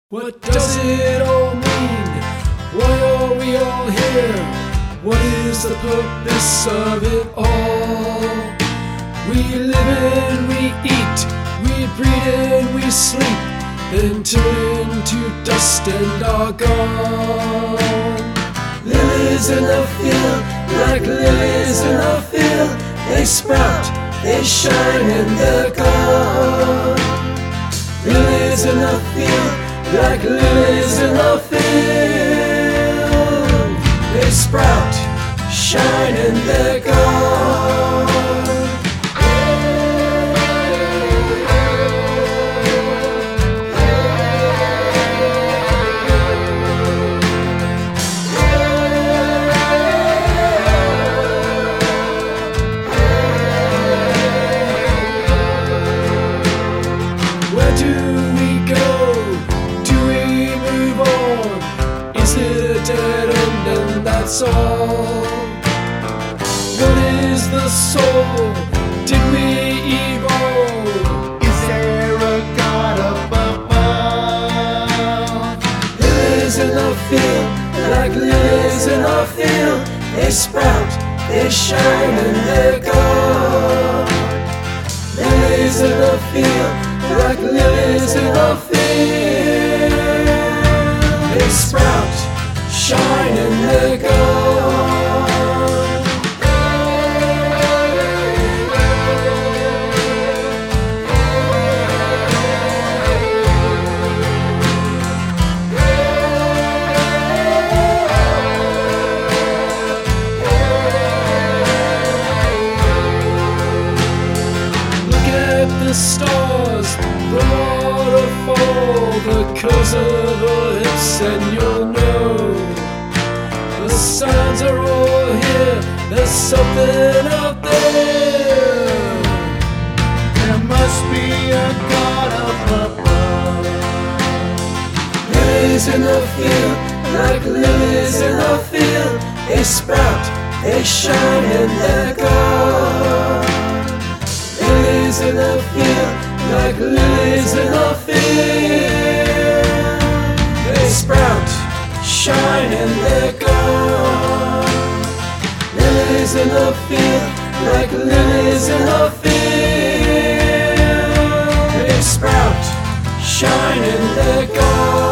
What does it all mean? Why are we all here? What is the purpose of it all? We live and we eat, we breathe and we sleep, then turn into dust and are gone. Lilies in the field, like lilies in the field, they sprout, they shine and they're gone. Lilies in the field, like lilies in the field, they sprout, shine and they're gone. Where do we go? Dead end and that's all. What is the soul? Did we evolve? Is there a God up above? Lilies in the field, like lilies in the field, they sprout, they shine and they're gone. Lilies in the field, like lilies in the field, they sprout, shine and they're gone. Look at the stars, the waterfall, the curves of her hips, and you'll know the signs are all here, there's something out there. There must be a God up above. Lilies in the field, like lilies in the field, they sprout, they shine and they're gone. Lilies in the field, like lilies in the field, they sprout, shine and they're gone. Lilies in the field, like lilies in the field, they sprout, shine and they're gone.